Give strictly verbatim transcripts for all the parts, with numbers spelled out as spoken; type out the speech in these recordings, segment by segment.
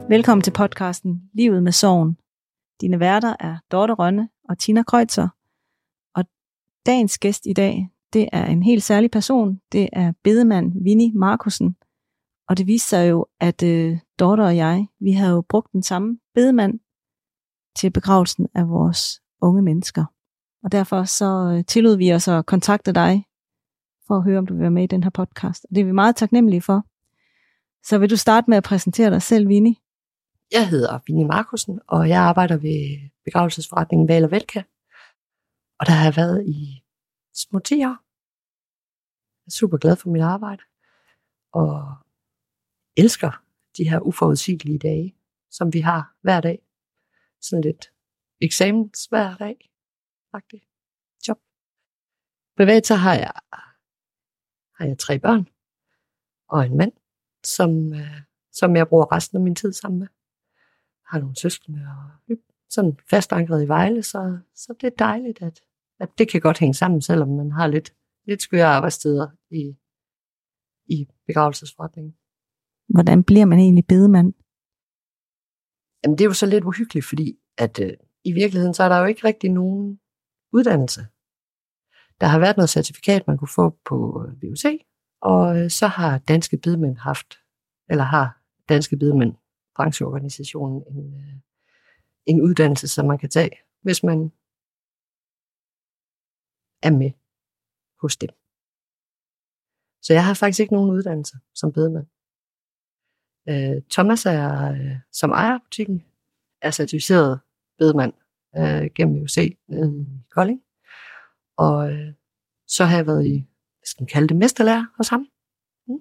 Velkommen til podcasten Livet med Sorgen. Dine værter er Dorte Rønne og Tina Kreutzer. Og dagens gæst i dag, det er en helt særlig person. Det er bedemand Winnie Markussen. Og det viste sig jo, at øh, Dorte og jeg, vi har jo brugt den samme bedemand til begravelsen af vores unge mennesker. Og derfor så øh, tillod vi os at kontakte dig, for at høre, om du vil være med i den her podcast. Og det er vi meget taknemmelige for. Så vil du starte med at præsentere dig selv, Winnie? Jeg hedder Winnie Markussen, og jeg arbejder ved begravelsesforretningen Val og Velka. Og der har jeg været i små ti år. Jeg er super glad for mit arbejde, og elsker de her uforudsigelige dage, som vi har hver dag. Sådan lidt eksamens hver dag, faktisk. Job. Privat så har jeg, har jeg tre børn, og en mand, som, som jeg bruger resten af min tid sammen med. Jeg har nogle søskende og sådan fast ankret i Vejle, så, så det er dejligt, at, at det kan godt hænge sammen, selvom man har lidt, lidt skøre arbejdstider i, i begravelsesforretningen. Hvordan bliver man egentlig bedemand? Jamen det er jo så lidt uhyggeligt, fordi at øh, i virkeligheden så er der jo ikke rigtig nogen uddannelse. Der har været noget certifikat, man kunne få på V U C, og øh, så har Danske Bedemænd haft, eller har Danske Bedemænd, brancheorganisationen, en, øh, en uddannelse, som man kan tage, hvis man er med hos dem. Så jeg har faktisk ikke nogen uddannelse som bedemand. Øh, Thomas er, øh, som ejer butikken, er certificeret bedemand øh, gennem V U C øh, i Kolding. Og øh, så har jeg været i, hvad skal man kalde det, mesterlærer hos ham. Mm.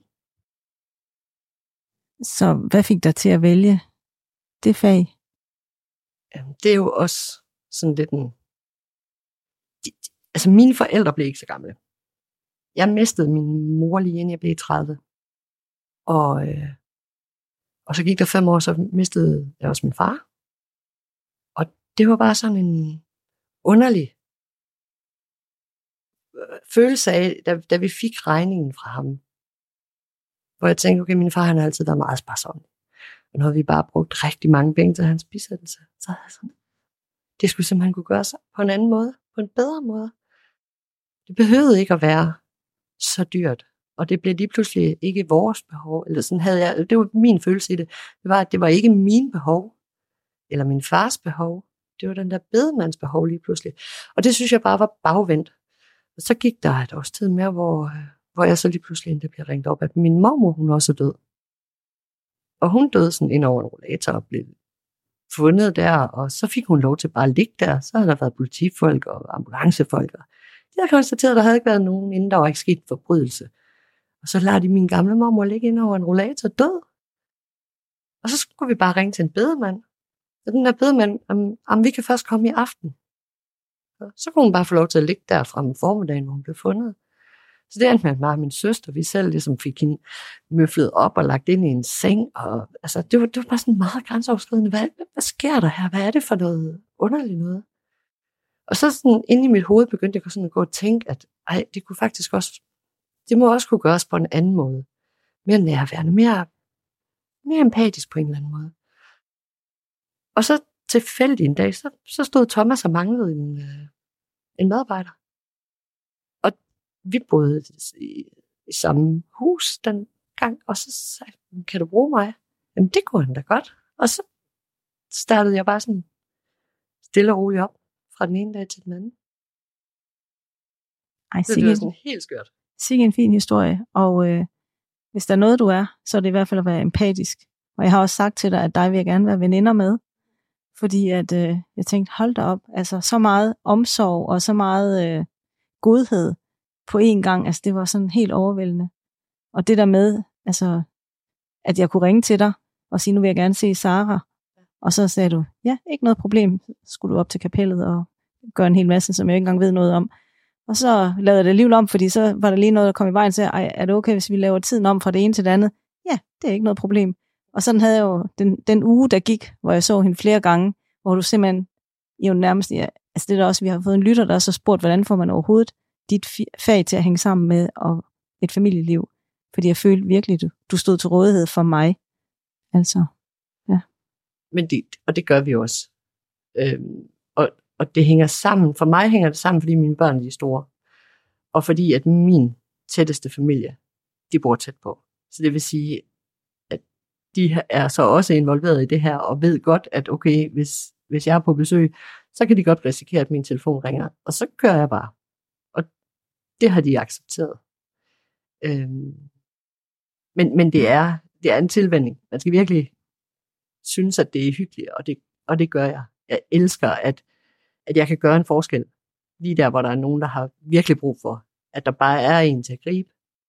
Så hvad fik dig til at vælge det fag? Jamen, det er jo også sådan lidt en... De, de, altså mine forældre blev ikke så gamle. Jeg mistede min mor lige inden jeg blev tredive. Og, øh, og så gik der fem år, så mistede jeg også min far. Og det var bare sådan en underlig følelse af, da, da vi fik regningen fra ham. Hvor jeg tænkte, okay, min far han har altid været meget sparsom. Og nu har vi bare brugt rigtig mange penge til hans bisættelse. Så havde jeg sådan, det skulle simpelthen kunne gøre sig på en anden måde, på en bedre måde. Det behøvede ikke at være så dyrt. Og det blev lige pludselig ikke vores behov. Eller sådan havde jeg, det var min følelse i det. Det var, at det var ikke min behov, eller min fars behov. Det var den der bedemands behov lige pludselig. Og det synes jeg bare var bagvendt. Og så gik der et års tid mere, hvor, hvor jeg så lige pludselig endda blev ringet op, at min mormor, hun også er død. Og hun døde sådan ind over en rollator og blev fundet der, og så fik hun lov til bare at ligge der. Så havde der været politifolk og ambulancefolk. Og de havde konstateret, at der havde ikke været nogen, inden der var ikke sket forbrydelse. Og så lader de min gamle mormor ligge ind over en rollator død. Og så skulle vi bare ringe til en bedemand. Og den der bedemand, om, om vi kan først komme i aften. Så kunne hun bare få lov til at ligge der frem om formiddagen, hvor hun blev fundet. Så det endte med mig og min søster, vi selv ligesom fik hende møflet op og lagt ind i en seng. Og, altså, det, var, det var bare sådan meget grænseoverskridende. Hvad, hvad sker der her? Hvad er det for noget underligt noget? Og så sådan inde i mit hoved begyndte jeg sådan at gå og tænke, at ej, det kunne faktisk også, det må også kunne gøres på en anden måde. Mere nærværende, mere, mere empatisk på en eller anden måde. Og så tilfældigt en dag, så, så stod Thomas og manglede en, øh, en medarbejder. Og vi boede i, i samme hus den gang, og så sagde han, kan du bruge mig? Jamen det kunne han da godt. Og så startede jeg bare sådan stille og roligt op fra den ene dag til den anden. Ej, det, det var sådan helt skørt. Sikke en fin historie, og øh, hvis der er noget du er, så er det i hvert fald at være empatisk. Og jeg har også sagt til dig, at dig vil jeg gerne være veninder med. Fordi at øh, jeg tænkte, hold da op, altså så meget omsorg og så meget øh, godhed på én gang, altså det var sådan helt overvældende. Og det der med, altså at jeg kunne ringe til dig og sige, nu vil jeg gerne se Sara, og så sagde du, ja, ikke noget problem, skulle du op til kapellet og gøre en hel masse, som jeg ikke engang ved noget om. Og så lavede jeg det alligevel om, fordi så var der lige noget, der kom i vejen, og sagde, ej, er det okay, hvis vi laver tiden om fra det ene til det andet? Ja, det er ikke noget problem. Og sådan havde jeg jo den, den uge, der gik, hvor jeg så hende flere gange, hvor du simpelthen jo nærmest, ja, altså det der også, vi har fået en lytter, der så spurgt, hvordan får man overhovedet dit fag til at hænge sammen med og et familieliv? Fordi jeg følte virkelig, du, du stod til rådighed for mig. Altså, ja. men det, og det gør vi også. Øhm, og, og det hænger sammen. For mig hænger det sammen, fordi mine børn er de store. Og fordi at min tætteste familie, de bor tæt på. Så det vil sige, at de er så også involveret i det her, og ved godt, at okay, hvis, hvis jeg er på besøg, så kan de godt risikere, at min telefon ringer. Og så kører jeg bare. Og det har de accepteret. Øhm, men, men det er, det er en tilvænning. Man skal virkelig synes, at det er hyggeligt, og det, og det gør jeg. Jeg elsker, at, at jeg kan gøre en forskel. Lige der, hvor der er nogen, der har virkelig brug for, at der bare er en til at gribe.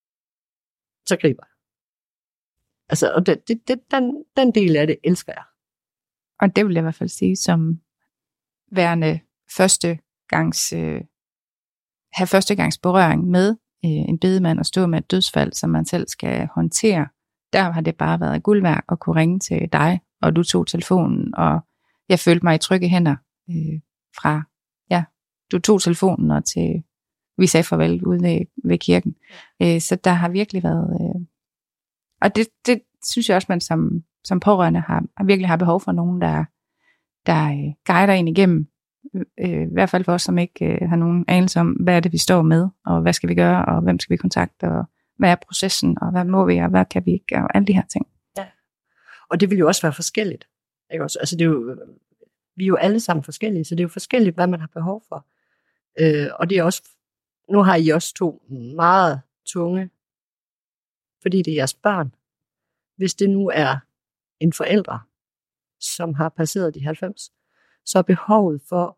Så griber jeg. Altså, og det, det, det, den, den del af det elsker jeg. Og det vil jeg i hvert fald sige, som værende første gangs, øh, have førstegangs berøring med øh, en bedemand og stå med et dødsfald, som man selv skal håndtere. Der har det bare været guld værd at kunne ringe til dig, og du tog telefonen, og jeg følte mig i trygge hænder øh, fra, ja, du tog telefonen og til, vi sagde farvel ude ved, ved kirken. Øh, så der har virkelig været, øh, og det, det synes jeg også, man som, som pårørende har, har virkelig har behov for nogen, der, der øh, guider en igennem, øh, i hvert fald for os, som ikke øh, har nogen anelse om, hvad er det, vi står med, og hvad skal vi gøre, og hvem skal vi kontakte, og hvad er processen, og hvad må vi, og hvad kan vi ikke, og alle de her ting. Ja, og det vil jo også være forskelligt. Ikke også? Altså det er jo, vi er jo alle sammen forskellige, så det er jo forskelligt, hvad man har behov for. Øh, og det er også, nu har I også to meget tunge, fordi det er jeres børn. Hvis det nu er en forælder, som har passeret de halvfems, så er behovet for,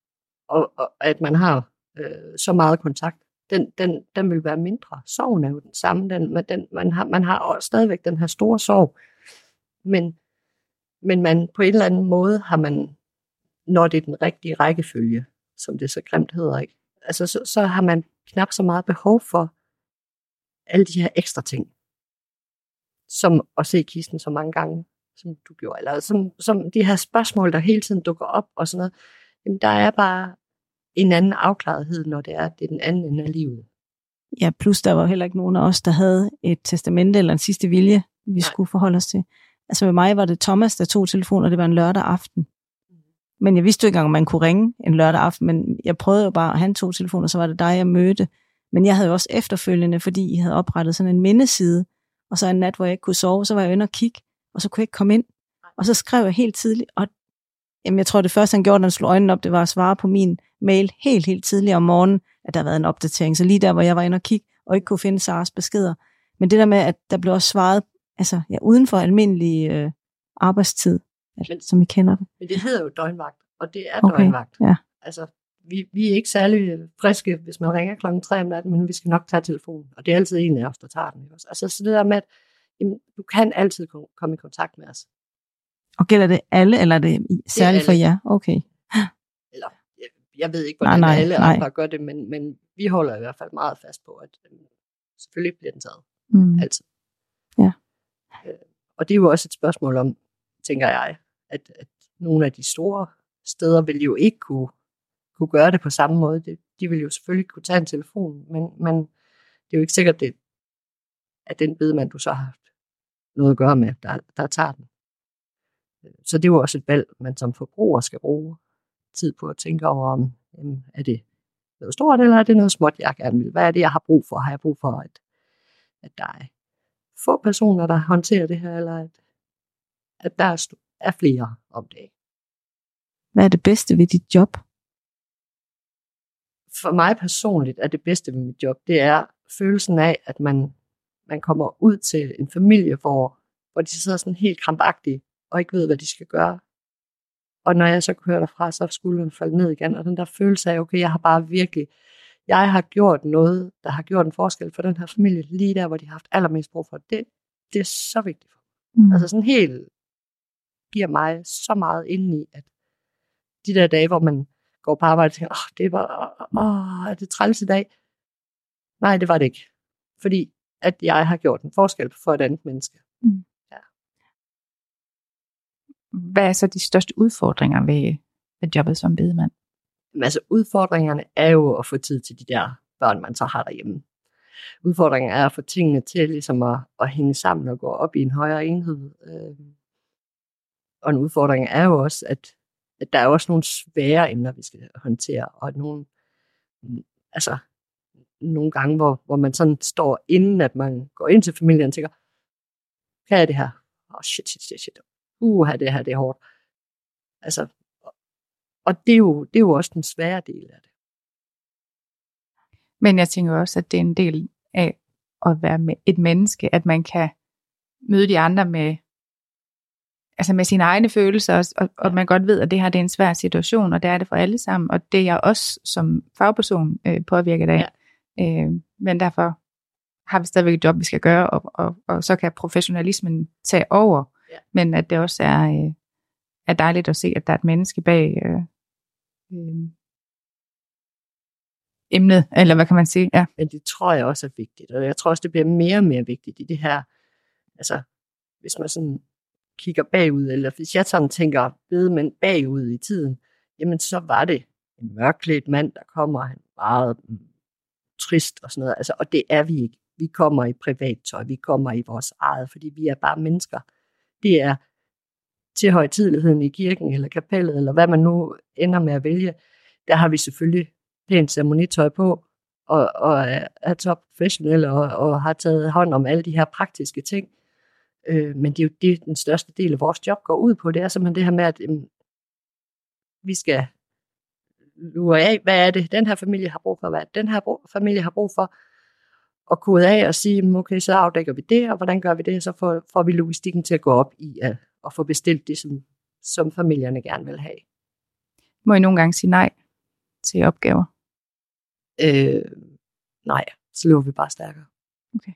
at man har øh, så meget kontakt, den, den, den vil være mindre. Sorgen er jo den samme. Den, den, man, har, man har også stadigvæk den her store sorg. Men, men man, på en eller anden måde har man, når det er den rigtige rækkefølge, som det så grimt hedder, ikke? Altså, så, så har man knap så meget behov for alle de her ekstra ting, som at se kisten så mange gange, som du gjorde, eller som, som de her spørgsmål, der hele tiden dukker op og sådan noget. Jamen, der er bare en anden afklarethed, når det er, det er den anden ende af livet. Ja, plus der var heller ikke nogen af os, der havde et testamente eller en sidste vilje, vi Nej. skulle forholde os til. Altså med mig var det Thomas, der tog telefonen, og det var en lørdag aften. Men jeg vidste jo ikke engang, om man kunne ringe en lørdag aften, men jeg prøvede jo bare, og han tog telefonen, og så var det dig, jeg mødte. Men jeg havde jo også efterfølgende, fordi I havde oprettet sådan en mindeside, og så en nat, hvor jeg ikke kunne sove, så var jeg inde og kigge, og så kunne jeg ikke komme ind. Og så skrev jeg helt tidligt, og jamen, jeg tror, det første, han gjorde, da han slog øjnene op, det var at svare på min mail helt, helt tidligt om morgenen, at der havde været en opdatering. Så lige der, hvor jeg var inde og kigge, og ikke kunne finde Saras beskeder. Men det der med, at der blev også svaret, altså ja, uden for almindelig øh, arbejdstid, altså, som I kender det. Men det hedder jo døgnvagt, og det er okay, døgnvagt. Ja. Altså, vi, vi er ikke særlig friske, hvis man ringer klokken tre om natten, men vi skal nok tage telefonen, og det er altid en af os, der tager den. Også. Altså, så det der med, at jamen, du kan altid komme i kontakt med os. Og gælder det alle, eller er det særligt det for jer? Okay. Eller, jeg, jeg ved ikke, hvordan nej, nej, alle andre gør det, men, men vi holder i hvert fald meget fast på, at øh, selvfølgelig bliver den taget. Mm. Altid. Ja. Øh, og det er jo også et spørgsmål om, tænker jeg, at, at nogle af de store steder vil jo ikke kunne, kunne gøre det på samme måde. Det, de vil jo selvfølgelig kunne tage en telefon, men, men det er jo ikke sikkert, det, at den bedemand, du så har haft noget at gøre med, der, der tager den. Så det er jo også et valg, man som forbruger skal bruge tid på at tænke over, om jamen, er det noget stort, eller er det noget småt, jeg gerne vil? Hvad er det, jeg har brug for? Har jeg brug for, at, at der er få personer, der håndterer det her, eller at, at der er, er flere om det? Hvad er det bedste ved dit job? For mig personligt er det bedste ved mit job, det er følelsen af, at man, man kommer ud til en familie, hvor, hvor de sidder sådan helt krampagtige, og ikke ved, hvad de skal gøre. Og når jeg så kører derfra, så er skulderen faldet ned igen, og den der følelse af, okay, jeg har bare virkelig, jeg har gjort noget, der har gjort en forskel for den her familie, lige der, hvor de har haft allermest brug for det. Det er så vigtigt for mig. Mm. Altså sådan helt, giver mig så meget indeni, at de der dage, hvor man går på arbejde og tænker, åh, det var, åh, er det træls i dag? Nej, det var det ikke. Fordi, at jeg har gjort en forskel for et andet menneske. Mm. Hvad er så de største udfordringer ved, ved jobbet som bedemand? Altså udfordringerne er jo at få tid til de der børn, man så har derhjemme. Udfordringen er at få tingene til ligesom at, at hænge sammen og gå op i en højere enhed. og en udfordring er jo også, at, at der er også nogle svære emner, vi skal håndtere, og nogle, altså, nogle gange, hvor, hvor man sådan står, inden at man går ind til familien og tænker, hvad er det her? Åh, oh, shit, shit, shit, shit. Uh, det her, det er hårdt. Altså, og det er, jo, det er jo også den svære del af det. Men jeg tænker også, at det er en del af at være med et menneske, at man kan møde de andre med, altså med sine egne følelser, og, og man godt ved, at det her det er en svær situation, og det er det for alle sammen, og det er jeg også som fagperson øh, påvirket af. Ja. Øh, men derfor har vi stadigvæk et job, vi skal gøre, og, og, og så kan professionalismen tage over, ja. Men at det også er, øh, er dejligt at se, at der er et menneske bag øh, øh, emnet, eller hvad kan man sige? Ja. Men det tror jeg også er vigtigt, og jeg tror også, det bliver mere og mere vigtigt i det her, altså hvis man sådan kigger bagud, eller hvis jeg sådan tænker bedemænd bagud i tiden, jamen så var det en mørklædt mand, der kommer, han meget trist og sådan noget, altså, og det er vi ikke. Vi kommer i privattøj, vi kommer i vores eget, fordi vi er bare mennesker. Det er til højtideligheden i kirken, eller kapellet, eller hvad man nu ender med at vælge, der har vi selvfølgelig pænt ceremonitøj på, og, og er, er top professionelle, og, og har taget hånd om alle de her praktiske ting. Øh, men det er jo det, den største del af vores job går ud på, det er simpelthen det her med, at øhm, vi skal lure af, hvad er det, den her familie har brug for, hvad den her brug, familie har brug for, og kode af og sige, okay, så afdækker vi det, og hvordan gør vi det, så får, får vi logistikken til at gå op i at, at få bestilt det, som, som familierne gerne vil have. Må I nogle gange sige nej til opgaver? Øh, nej, så løber vi bare stærkere. Okay.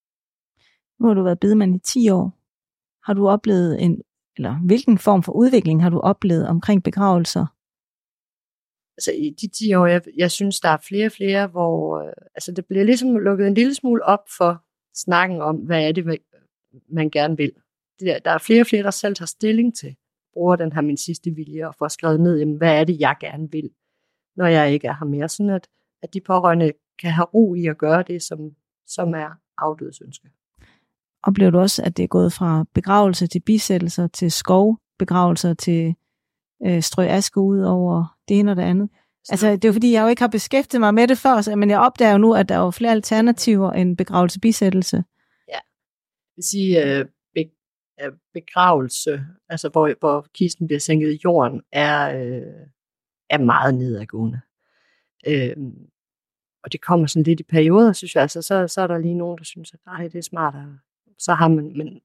Nu har du været bedemand i ti år. Har du oplevet en, eller hvilken form for udvikling har du oplevet omkring begravelser? Altså i de ti år, jeg, jeg synes, der er flere og flere, hvor øh, altså, det bliver ligesom lukket en lille smule op for snakken om, hvad er det, man gerne vil. Det der, der er flere og flere, der selv tager stilling til, bruger den her min sidste vilje, og får skrevet ned, jamen, hvad er det, jeg gerne vil, når jeg ikke er her mere. Sådan at, at de pårørende kan have ro i at gøre det, som, som er afdødes ønske. Oplever du også, at det er gået fra begravelse til bisættelser, til skovbegravelser, til øh, strø aske ud over det ene og det andet? Så... Altså, det er jo fordi, jeg jo ikke har beskæftiget mig med det før, men jeg opdager jo nu, at der er jo flere alternativer end begravelse-bisættelse. Ja, jeg vil sige, øh, be, øh, begravelse, altså hvor, hvor kisten bliver sænket i jorden, er, øh, er meget nedadgående. Øh, og det kommer sådan lidt i perioder, synes jeg. Altså, så, så er der lige nogen, der synes, at nej, det er smart. Så har man, men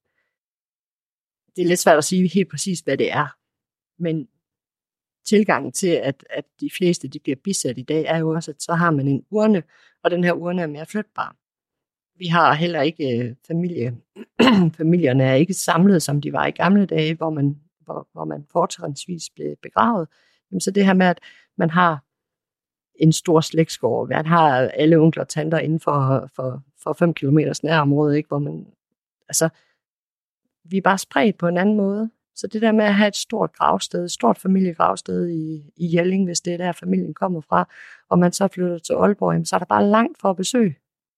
det er lidt svært at sige helt præcis, hvad det er. Men tilgangen til, at, at de fleste de bliver bisat i dag, er jo også, at så har man en urne, og den her urne er mere flytbar. Vi har heller ikke øh, familie. Familierne er ikke samlet, som de var i gamle dage, hvor man, hvor, hvor man fortrinsvis blev begravet. Jamen, så det her med, at man har en stor slægtsgård, man har alle onkler og tanter inden for, for, for fem kilometers nærområde, ikke, hvor man, altså, vi er bare spredt på en anden måde. Så det der med at have et stort gravsted, et stort familiegravsted i, i Jelling, hvis det er der familien kommer fra, og man så flytter til Aalborg, så er der bare langt for at besøge.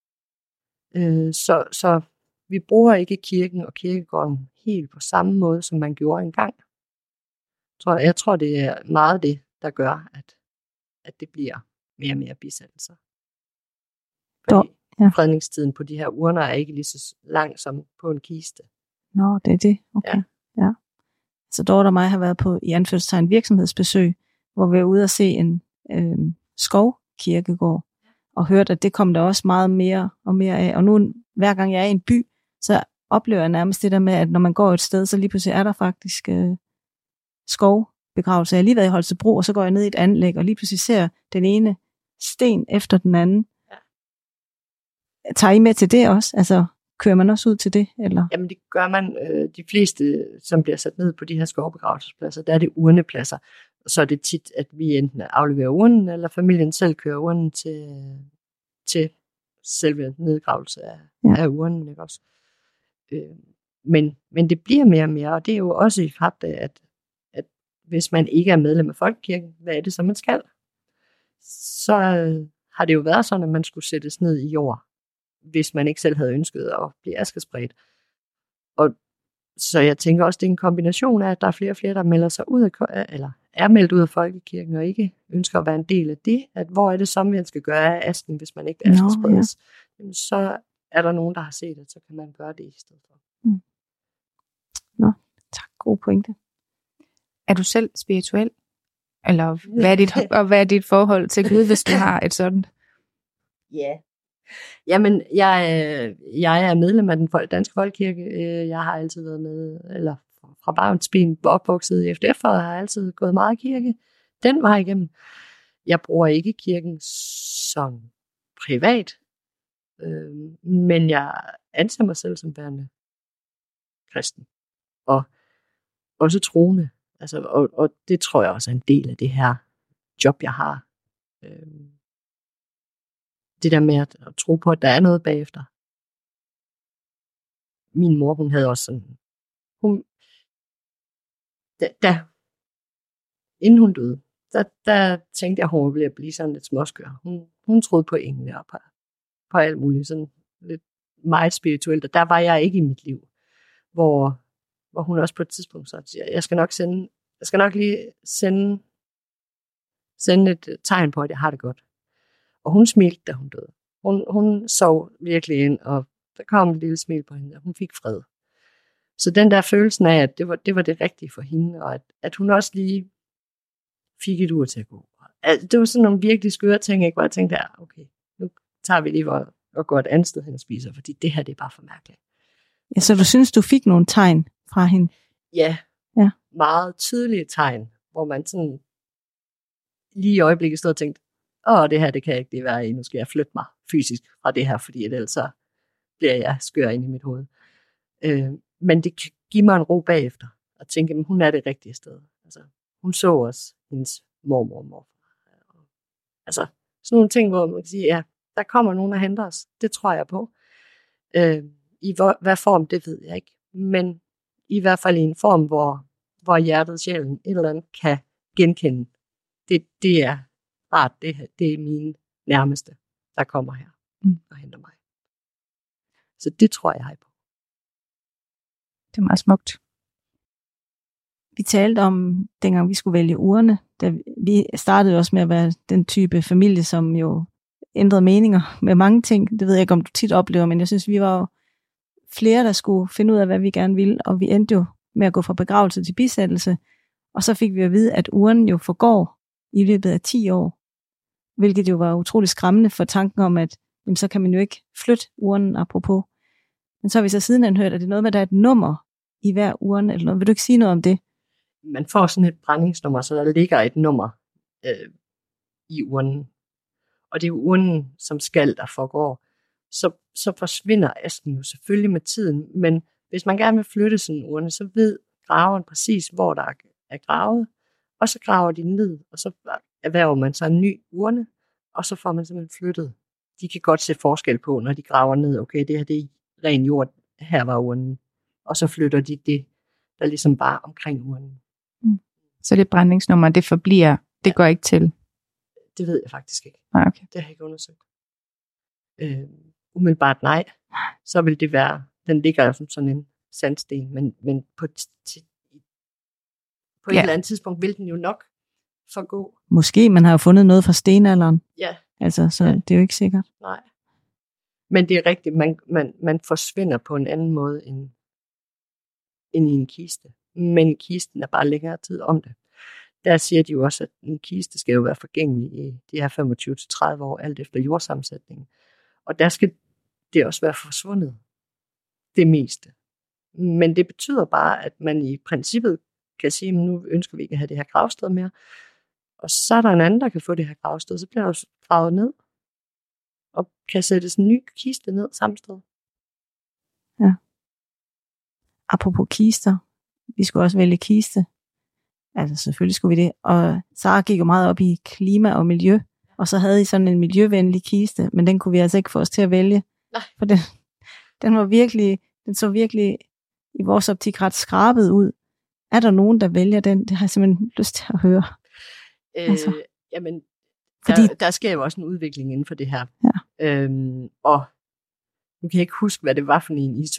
Øh, så, så vi bruger ikke kirken og kirkegården helt på samme måde, som man gjorde engang. Jeg tror, jeg tror det er meget det, der gør, at, at det bliver mere og mere bisættelser. Fordi ja. Fredningstiden på de her urner er ikke lige så lang som på en kiste. Nå, det er det. Okay. Ja. Ja. Så Dorte og mig har været på i anførselstegn virksomhedsbesøg, hvor vi er ude at se en øh, skovkirkegård, og hørt, at det kom der også meget mere og mere af. Og nu, hver gang jeg er i en by, så oplever jeg nærmest det der med, at når man går et sted, så lige pludselig er der faktisk øh, skovbegravelse. Jeg har lige været i Holstebro, og så går jeg ned i et anlæg, og lige pludselig ser den ene sten efter den anden. Ja. Tager I med til det også? Altså, kører man også ud til det? Eller? Jamen det gør man. Øh, de fleste, som bliver sat ned på de her skovbegravelsespladser, der er det urnepladser. Og så er det tit, at vi enten afleverer urnen, eller familien selv kører urnen til, til selve nedgravelse af, ja. af urnen. Ikke også? Øh, men, men det bliver mere og mere, og det er jo også i kraft af, at, at hvis man ikke er medlem af Folkekirken, hvad er det så, man skal? Så øh, har det jo været sådan, at man skulle sættes ned i jord, hvis man ikke selv havde ønsket at blive askespredt. Og så jeg tænker også, det er en kombination af, at der er flere og flere, der melder sig ud af, eller er meldt ud af folkekirken, og ikke ønsker at være en del af det, at hvor er det så, man skal gøre af asken, hvis man ikke vil askespredes, ja. Så er der nogen, der har set det, så kan man gøre det i stedet for. Mm. Nå, tak. God pointe. Er du selv spirituel? Eller hvad er dit, og hvad er dit forhold til Gud, hvis du har et sådan? Ja. Yeah. Jamen, jeg, jeg er medlem af den danske folkekirke. Jeg har altid været med, eller fra barnsben opvokset i F D F, og har altid gået meget i kirke. Den vej igennem. Jeg bruger ikke kirken som privat, øh, men jeg anser mig selv som værende kristen. Og også troende. Altså, og, og det tror jeg også er en del af det her job, jeg har. Øh, det der med at, at tro på, at der er noget bagefter. Min mor, hun havde også sådan, hun, da, da inden hun døde, der, der tænkte jeg, at hun ville blive sådan lidt småskør. Hun, hun troede på engle og på, på alt muligt, sådan lidt meget spirituelt, og der var jeg ikke i mit liv, hvor, hvor hun også på et tidspunkt så, jeg skal nok sende, jeg skal nok lige sende, sende et tegn på, at jeg har det godt. Og hun smilte, da hun døde. Hun, hun sov virkelig ind, og der kom et lille smil på hende, og hun fik fred. Så den der følelsen af, at det var det, var det rigtige for hende, og at, at hun også lige fik et ur til at gå. Altså, det var sådan nogle virkelig skøre ting, ikke? Hvor jeg tænkte, ja, okay, nu tager vi lige og, og går et andet sted hen og spiser, fordi det her, det er bare for mærkeligt. Ja, så du synes, du fik nogle tegn fra hende? Ja, ja. Meget tydelige tegn, hvor man sådan lige i øjeblikket stod og tænkte, åh, det her, det kan jeg ikke det være i, nu skal jeg flytte mig fysisk fra det her, fordi ellers så bliver jeg skør ind i mit hoved. Øh, men det kan give mig en ro bagefter, og tænke, at hun er det rigtige sted. Altså, hun så også hendes mormor og morfar. Altså, sådan nogle ting, hvor man kan sige, ja, der kommer nogen og henter os. Det tror jeg på. Øh, I hvor, hvad form, det ved jeg ikke. Men i hvert fald i en form, hvor, hvor hjertet, sjælen, et eller andet kan genkende. Det, det er rart, det, det er mine nærmeste, der kommer her mm. og henter mig. Så det tror jeg på. Det er meget smukt. Vi talte om, dengang vi skulle vælge urene, da vi startede også med at være den type familie, som jo ændrede meninger med mange ting. Det ved jeg ikke, om du tit oplever, men jeg synes, vi var jo flere, der skulle finde ud af, hvad vi gerne ville, og vi endte jo med at gå fra begravelse til bisættelse, og så fik vi at vide, at urnen jo forgår i løbet af ti år, hvilket jo var utrolig skræmmende for tanken om, at jamen, så kan man jo ikke flytte urnen apropos. Men så har vi så sidenhen hørt, at det er noget med, at der er et nummer i hver urne, eller noget. Vil du ikke sige noget om det? Man får sådan et brændingsnummer, så der ligger et nummer øh, i urnen. Og det er jo urnen som skal, der forgår. Så, så forsvinder asken jo selvfølgelig med tiden, men hvis man gerne vil flytte sådan en urne, så ved graveren præcis, hvor der er gravet, og så graver de ned, og så erhverver man sig en ny urne, og så får man simpelthen flyttet. De kan godt se forskel på, når de graver ned, okay, det her det er ren jord, her var urnen, og så flytter de det, der ligesom bare omkring urnen. Mm. Så det brændingsnummer, det forbliver, det ja. Går ikke til? Det ved jeg faktisk ikke. Nej, okay. Det har jeg ikke undersøgt. Øh, umiddelbart nej. Så vil det være, den ligger som sådan en sandsten, men, men på, t- på ja. et eller andet tidspunkt vil den jo nok forgå. Måske, man har jo fundet noget fra stenalderen. Ja. Altså, så ja. Det er jo ikke sikkert. Nej. Men det er rigtigt, man, man, man forsvinder på en anden måde end, end i en kiste. Men kisten er bare længere tid om det. Der siger de jo også, at en kiste skal jo være forgængelig i de her femogtyve til tredive år, alt efter jordsammensætningen. Og der skal det også være forsvundet, det meste. Men det betyder bare, at man i princippet kan sige, at nu ønsker vi ikke at have det her gravsted mere. Og så er der en anden, der kan få det her gravsted, så bliver der jo gravet ned. Og kan sættes en ny kiste ned samme sted. Ja. Apropos kister, vi skulle også vælge kiste. Altså selvfølgelig skulle vi det. Og Sara gik jo meget op i klima og miljø. Og så havde I sådan en miljøvenlig kiste, men den kunne vi altså ikke få os til at vælge. Nej. For den, den var virkelig, den så virkelig i vores optik ret skrabet ud. Er der nogen, der vælger den? Det har jeg simpelthen lyst til at høre. Øh, altså. Jamen, Fordi... der, der sker jo også en udvikling inden for det her. Ja. Øhm, og nu kan jeg ikke huske, hvad det var for en, I to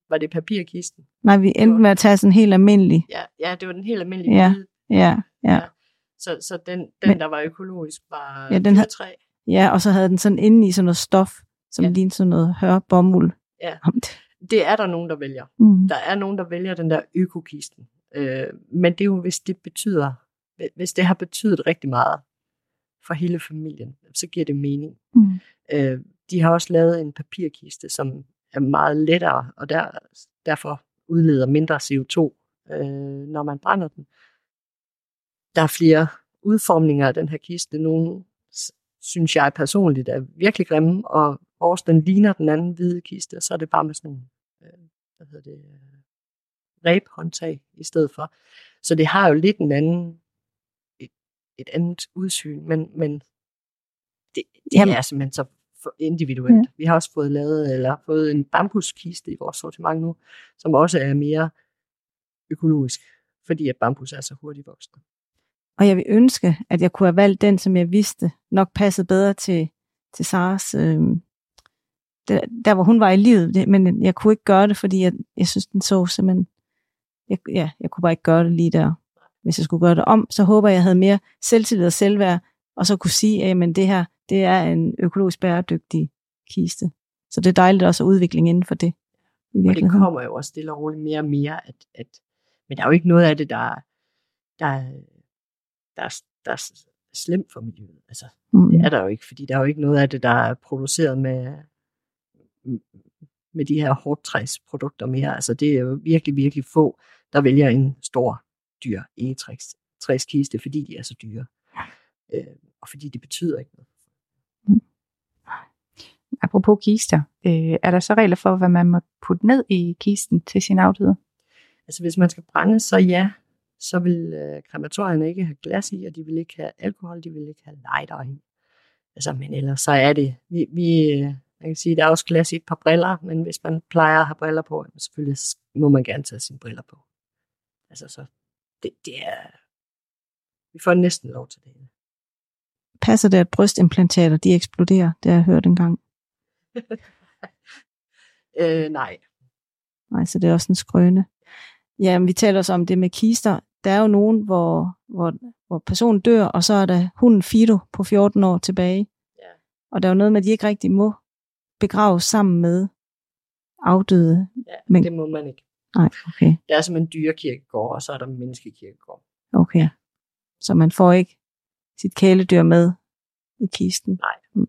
Var det papirkisten? Nej, vi endte med at tage sådan en helt almindelig. Ja, ja, det var den helt almindelige Ja, hvide. ja, ja. Ja. Så, så den, den Men, der var økologisk, var ja, den fyrretræ. Ja, og så havde den sådan inde i sådan noget stof, som ja. lignede sådan noget hørbomuld. Ja, det er der nogen, der vælger. Mm. Der er nogen, der vælger den der økokisten. Øh, men det er jo, hvis det betyder, hvis det har betydet rigtig meget for hele familien, så giver det mening. Mm. Øh, de har også lavet en papirkiste, som er meget lettere, og der, derfor udleder mindre C O to, øh, når man brænder den. Der er flere udformninger af den her kiste. Nogle synes jeg personligt er virkelig grimme, og vores den ligner den anden hvide kiste, og så er det bare med sådan nogle, øh, hvad hedder det, øh, ræbhåndtag i stedet for. Så det har jo lidt en anden, et, et andet udsyn, men, men det, det Jamen. er simpelthen så individuelt. Ja. Vi har også fået lavet, eller fået en bambuskiste i vores sortiment nu, som også er mere økologisk, fordi at bambus er så hurtigt voksende. Og jeg vil ønske, at jeg kunne have valgt den, som jeg vidste nok passede bedre til, til Saras, øh, der, der hvor hun var i livet, men jeg kunne ikke gøre det, fordi jeg, jeg synes, den så simpelthen, jeg, ja, jeg kunne bare ikke gøre det lige der. Hvis jeg skulle gøre det om, så håber jeg, jeg havde mere selvtillid og selvværd, og så kunne sige, at jamen, det her, det er en økologisk bæredygtig kiste. Så det er dejligt også at udvikling inden for det. Og det kommer jo også stille og roligt mere og mere, at, at, men der er jo ikke noget af det, der, der, der, er, der er slemt for miljøet. Altså, mm. Det er der jo ikke, fordi der er jo ikke noget af det, der er produceret med, med de her hårdtræsprodukter mere. Altså, det er jo virkelig, virkelig få, der vælger en stor, dyr egetræskiste, fordi de er så dyre. Øh, og fordi det betyder ikke noget. Mm. Apropos kister, øh, er der så regler for, hvad man må putte ned i kisten til sin afdøde? Altså hvis man skal brænde, så ja, så vil øh, krematorierne ikke have glas i, og de vil ikke have alkohol, de vil ikke have lighter i. Altså, men ellers så er det, vi, vi jeg kan sige, der er også glas i et par briller, men hvis man plejer at have briller på, selvfølgelig må man gerne tage sine briller på. Altså så, det, det er, vi får næsten lov til det. Passer det, at brystimplantater, de eksploderer? Det har jeg hørt engang. øh, nej. Nej, så det er også en skrøne. Ja, men vi taler også om det med kister. Der er jo nogen, hvor, hvor, hvor personen dør, og så er der hunden Fido på fjorten år tilbage. Ja. Og der er jo noget med, at de ikke rigtig må begraves sammen med afdøde. Ja, men det må man ikke. Nej, okay. Der er simpelthen dyrekirkegård, og så er der menneskekirkegård. Okay. Så man får ikke sit kæledyr med i kisten. Nej. Mm.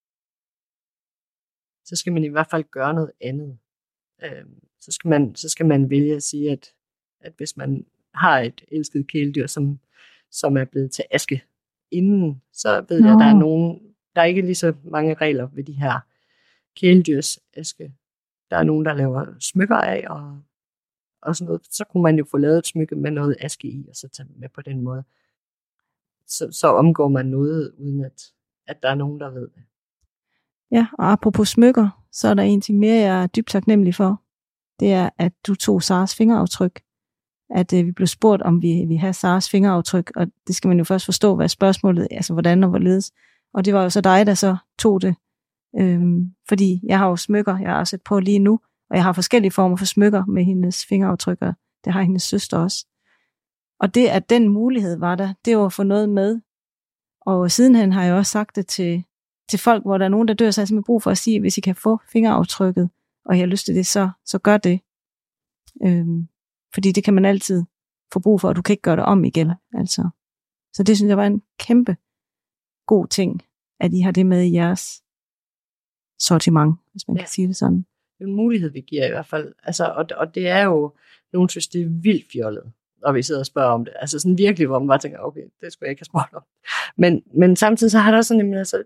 Så skal man i hvert fald gøre noget andet. Øhm, så, skal man, så skal man vælge at sige, at, at hvis man har et elsket kæledyr, som, som er blevet til aske inden, så ved Nå. jeg, at der er nogen, der er ikke lige så mange regler ved de her kæledyrs aske. Der er nogen, der laver smykker af, og, og sådan noget. Så kunne man jo få lavet et smykke med noget aske i, og så tage med på den måde. Så, så omgår man noget, uden at, at der er nogen, der ved det. Ja, og apropos smykker, så er der en ting mere, jeg er dybt taknemmelig for. Det er, at du tog Saras fingeraftryk. At øh, vi blev spurgt, om vi vi har Saras fingeraftryk, og det skal man jo først forstå, hvad spørgsmålet er, altså hvordan og hvorledes. Og det var jo så dig, der så tog det. Øhm, fordi jeg har jo smykker, jeg har også et på lige nu, og jeg har forskellige former for smykker med hendes fingeraftryk, og det har hendes søster også. Og det, at den mulighed var der, det var at få noget med. Og sidenhen har jeg også sagt det til, til folk, hvor der er nogen, der dør, så har jeg simpelthen brug for at sige, at hvis I kan få fingeraftrykket, og jeg har lyst til det, så, så gør det. Øhm, fordi det kan man altid få brug for, og du kan ikke gøre det om igen. Altså. Så det synes jeg var en kæmpe god ting, at I har det med i jeres sortiment, hvis man ja. kan sige det sådan. Det er en mulighed, vi giver i hvert fald. Altså, og, og det er jo, nogen synes, det er vildt fjollet, og vi sidder og spørger om det. Altså sådan virkelig, hvor man bare tænker, okay, det skulle jeg ikke have spurgt om. Men, men samtidig så har der også sådan, altså,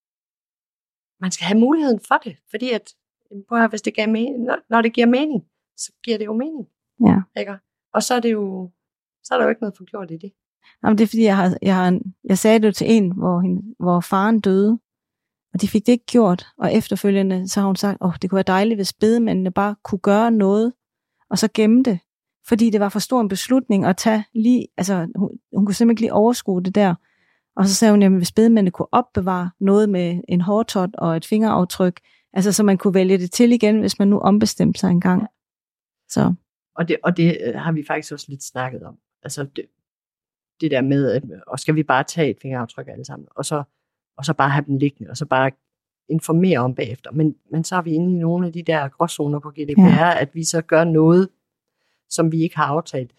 man skal have muligheden for det, fordi at, hvis det giver mening, når, når det giver mening, så giver det jo mening. Ja. Ikke? Og så er det jo, så er der jo ikke noget forgjort i det. Jamen, det er fordi, jeg, har, jeg, har en, jeg sagde det til en, hvor, hende, hvor faren døde, og de fik det ikke gjort, og efterfølgende så har hun sagt, åh, oh, det kunne være dejligt, hvis bedemændene bare kunne gøre noget, og så gemme det, fordi det var for stor en beslutning at tage lige, altså hun, hun kunne simpelthen ikke lige overskue det der, og så sagde hun, jamen hvis bedemændene kunne opbevare noget med en hårtot og et fingeraftryk, altså så man kunne vælge det til igen, hvis man nu ombestemte sig en gang. Så. Og, det, og det har vi faktisk også lidt snakket om. Altså det, det der med, at, og skal vi bare tage et fingeraftryk alle sammen, og så, og så bare have dem liggende, og så bare informere om bagefter. Men, men så er vi inde i nogle af de der gråzoner på G D P R, ja. At vi så gør noget, som vi ikke har aftalt.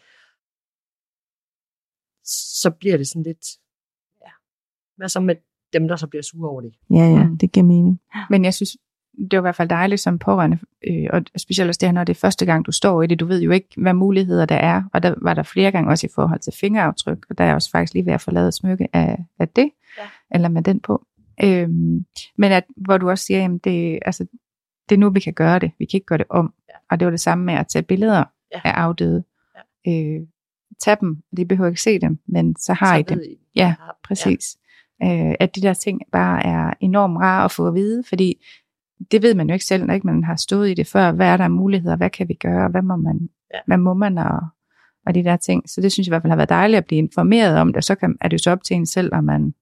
Så bliver det sådan lidt, ja, hvad så med dem, der så bliver sure over det? Ja, ja, det giver mening. Men jeg synes, det var i hvert fald dejligt som pårørende, øh, og specielt også det her, når det er første gang, du står i det. Du ved jo ikke, hvad muligheder der er, og der var der flere gange også i forhold til fingeraftryk, og der er også faktisk lige ved at få lavet et smykke af, af det, ja. Eller med den på. Øhm, men at, hvor du også siger, at det, altså, det er nu, vi kan gøre det. Vi kan ikke gøre det om. Ja. Og det var det samme med at tage billeder ja. Af afdøde. Ja. Øh, tag dem, de behøver ikke se dem, men så har så I dem. I. Ja, præcis. Ja. Øh, at de der ting bare er enormt rare at få at vide, fordi det ved man jo ikke selv, når ikke man har stået i det før. Hvad er der af muligheder? Hvad kan vi gøre? Hvad må man? Ja. Hvad må man? Og, og de der ting. Så det synes jeg i hvert fald har været dejligt at blive informeret om det. Så kan, er det jo så op til en selv, om man...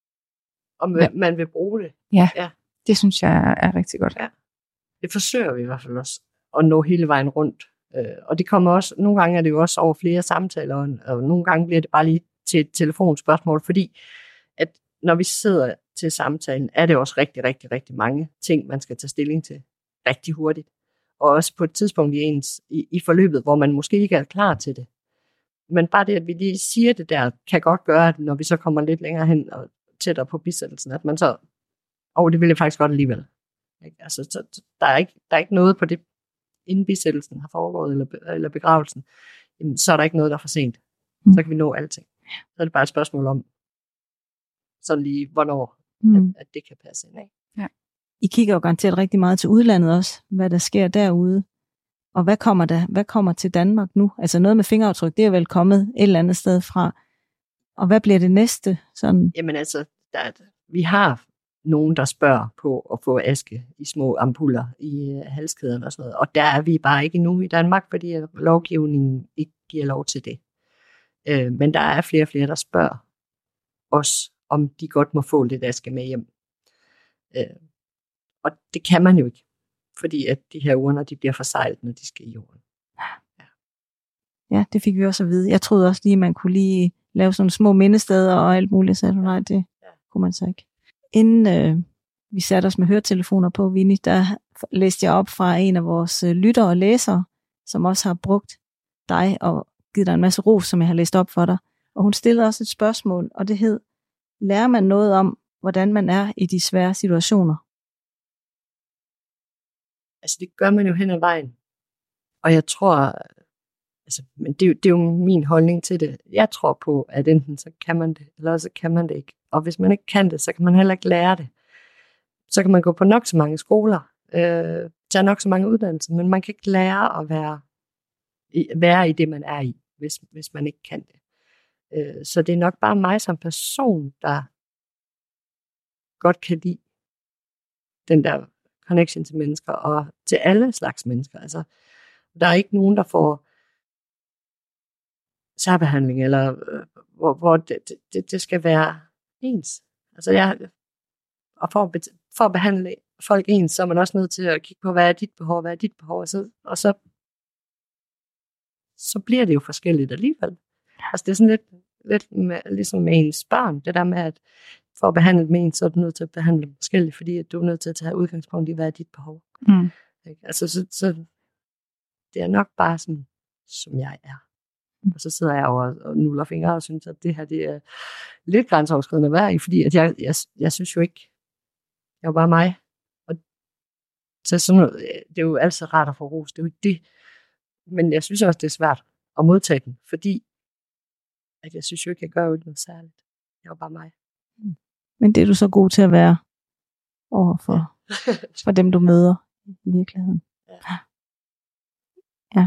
Om ja. Man vil bruge det. Ja, ja, det synes jeg er rigtig godt. Ja. Det forsøger vi i hvert fald også at nå hele vejen rundt. Og det kommer også, nogle gange er det jo også over flere samtaler, og nogle gange bliver det bare lige til et telefonspørgsmål, fordi at når vi sidder til samtalen, er det også rigtig, rigtig, rigtig mange ting, man skal tage stilling til rigtig hurtigt. Og også på et tidspunkt i, ens, i, i forløbet, hvor man måske ikke er klar til det. Men bare det, at vi lige siger det der, kan godt gøre, at når vi så kommer lidt længere hen og tættere på bisættelsen, at man så, åh, oh, det vil jeg faktisk godt alligevel. Altså, så, der, er ikke, der er ikke noget på det, inden bisættelsen har foregået, eller, eller begravelsen, jamen, så er der ikke noget, der er for sent. Så kan vi nå alting. Så er det bare et spørgsmål om, sådan lige, hvornår mm. at, at det kan passe ind af. Ja. I kigger jo garanteret rigtig meget til udlandet også, hvad der sker derude. Og hvad kommer der? Hvad kommer til Danmark nu? Altså noget med fingeraftryk, det er vel kommet et eller andet sted fra. Og hvad bliver det næste? Sådan? Jamen altså, der, vi har nogen, der spørger på at få aske i små ampuller i halskæderne og sådan noget. Og der er vi bare ikke endnu i Danmark, fordi lovgivningen ikke giver lov til det. Øh, men der er flere og flere, der spørger os, om de godt må få lidt aske med hjem. Øh, og det kan man jo ikke, fordi at de her urner, de bliver forsejlet, når de skal i jorden. Ja. Ja, det fik vi også at vide. Jeg troede også lige, at man kunne lige lave sådan små mindesteder og alt muligt, så nej, det ja. Kunne man så ikke. Inden øh, vi satte os med høretelefoner på, Winnie, der læste jeg op fra en af vores øh, lyttere og læsere, som også har brugt dig og givet dig en masse ros, som jeg har læst op for dig. Og hun stillede også et spørgsmål, og det hed, lærer man noget om, hvordan man er i de svære situationer? Altså det gør man jo hen ad vejen. Og jeg tror, altså, men det, er jo, det er jo min holdning til det. Jeg tror på, at enten så kan man det, eller så kan man det ikke. Og hvis man ikke kan det, så kan man heller ikke lære det. Så kan man gå på nok så mange skoler, øh, tage nok så mange uddannelser, men man kan ikke lære at være i, være i det, man er i, hvis, hvis man ikke kan det. Øh, så det er nok bare mig som person, der godt kan lide den der connection til mennesker, og til alle slags mennesker. Altså, der er ikke nogen, der får særbehandling, eller øh, hvor, hvor det, det, det skal være ens. Altså, jeg, og for at, for at behandle folk ens, så er man også nødt til at kigge på, hvad er dit behov, hvad er dit behov, og så, og så, så bliver det jo forskelligt alligevel. Altså, det er sådan lidt, lidt med, ligesom med ens børn, det der med, at for at behandle dem ens, så er du nødt til at behandle dem forskelligt, fordi at du er nødt til at tage udgangspunkt i, hvad er dit behov. Mm. Altså, så, så det er nok bare sådan, som jeg er. Og så sidder jeg over og nuller fingre og synes, at det her, det er lidt grænseoverskridende at være i, fordi at jeg, jeg, jeg synes jo ikke, jeg er bare mig. Og så sådan noget, det er jo altid rart at få ros, det er jo ikke det. Men jeg synes også, det er svært at modtage den, fordi at jeg synes jo ikke, jeg gør jo ikke noget særligt. Jeg er bare mig. Men det er du så god til at være overfor ja. For dem, du møder i virkeligheden. Ja. Ja.